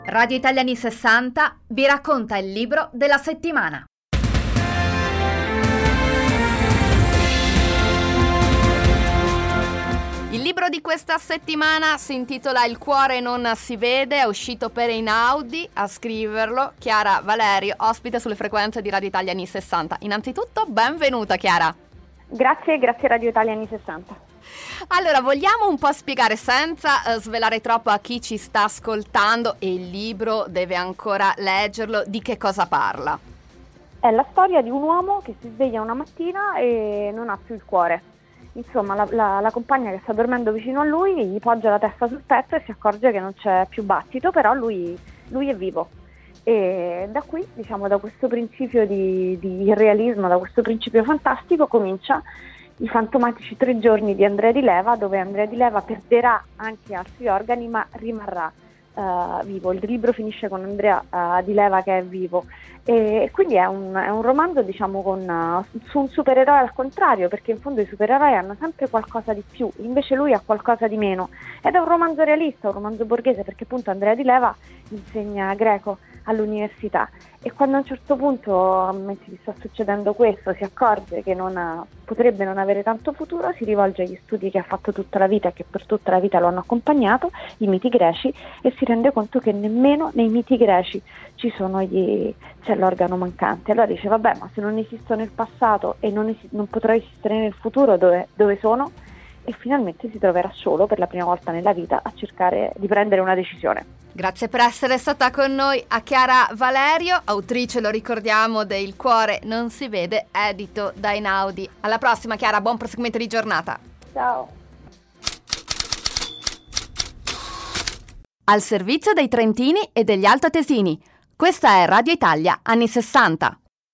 Radio Italia anni 60 vi racconta il libro della settimana. Il libro di questa settimana si intitola Il cuore non si vede, è uscito per Einaudi. A scriverlo Chiara Valerio, ospite sulle frequenze di Radio Italia anni 60. Innanzitutto benvenuta Chiara. Grazie Radio Italia anni 60. Allora, vogliamo un po' spiegare senza svelare troppo a chi ci sta ascoltando, e il libro deve ancora leggerlo, di che cosa parla? È la storia di un uomo che si sveglia una mattina e non ha più il cuore. Insomma, la compagna che sta dormendo vicino a lui gli poggia la testa sul petto e si accorge che non c'è più battito, però lui è vivo. E da qui, diciamo, da questo principio di irrealismo, da questo principio fantastico, comincia i fantomatici 3 giorni di Andrea Di Leva, dove Andrea Di Leva perderà anche altri organi ma rimarrà vivo. Il libro finisce con Andrea Di Leva che è vivo, e quindi è un romanzo, diciamo, su un supereroe al contrario, perché in fondo i supereroi hanno sempre qualcosa di più, invece lui ha qualcosa di meno, ed è un romanzo realista, un romanzo borghese, perché appunto Andrea Di Leva insegna greco all'università, e quando a un certo punto, mentre gli sta succedendo questo, si accorge che potrebbe non avere tanto futuro, si rivolge agli studi che ha fatto tutta la vita e che per tutta la vita lo hanno accompagnato, i miti greci, e si rende conto che nemmeno nei miti greci c'è l'organo mancante. Allora dice: vabbè, ma se non esisto nel passato e non potrò esistere nel futuro, dove sono? E finalmente si troverà solo per la prima volta nella vita a cercare di prendere una decisione. Grazie per essere stata con noi a Chiara Valerio, autrice, lo ricordiamo, de Il cuore non si vede, edito da Einaudi. Alla prossima Chiara, buon proseguimento di giornata. Ciao. Al servizio dei trentini e degli altoatesini. Questa è Radio Italia anni 60.